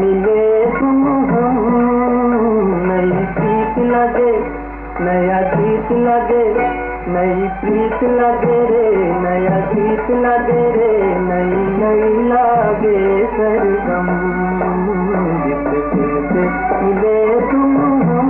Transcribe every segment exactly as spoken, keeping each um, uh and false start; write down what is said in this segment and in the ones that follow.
मिले तुम हम, नई प्रीत लगे नया गीत लगे, नई प्रीत लगे रे नया गीत लगे रे, नई नई लागे सरगम, जिससे मिले तुम हम।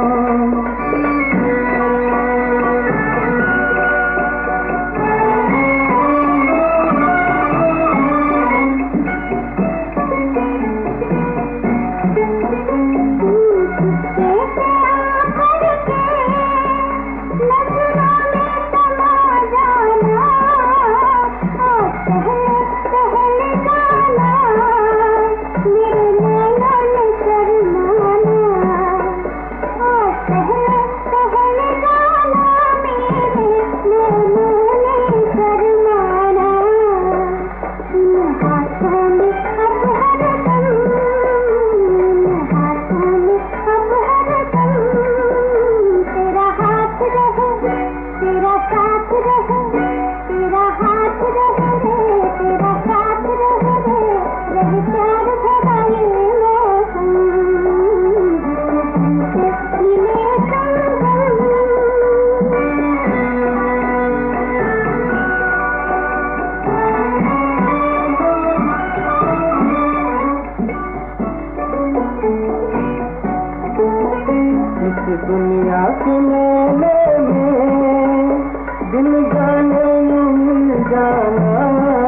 दुनिया के मेले में दिल जाने यूं मिल जाना,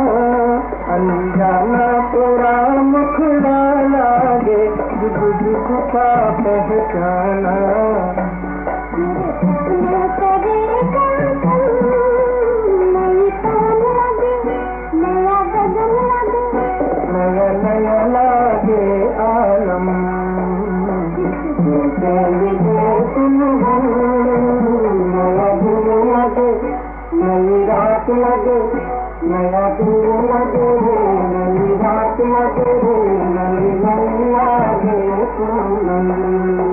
अनजाना तेरा मुखड़ा लागे, जुग जुग का पहचाना। नया नया लागे आलम, नई रात लगे नया दिन लगे, नई रात लगे, नई नई लागे।